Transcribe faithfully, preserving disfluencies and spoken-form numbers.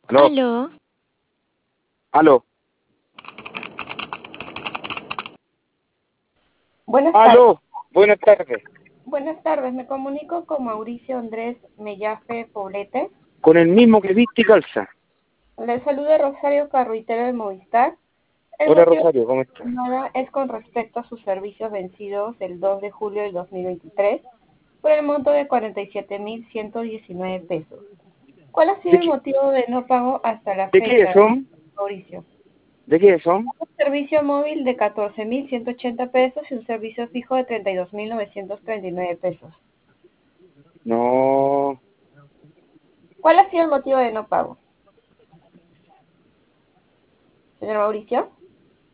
Aló, Aló, aló, Buenas tardes. aló, buenas tardes. Buenas tardes, me comunico con Mauricio Andrés Mellafe Poblete. Con el mismo que viste y calza. Le saluda Rosario Carruitero de Movistar. El Hola motivo Rosario, ¿cómo estás? de mi llamada es con respecto a sus servicios vencidos el dos de julio del dos mil veintitrés por el monto de cuarenta y siete mil ciento diecinueve pesos. ¿Cuál ha sido ¿De el qué, motivo de no pago hasta la de qué fecha, son? Mauricio? ¿De qué son? Un servicio móvil de catorce mil ciento ochenta pesos y un servicio fijo de treinta y dos mil novecientos treinta y nueve pesos. No, ¿Cuál ha sido el motivo de no pago, señor Mauricio?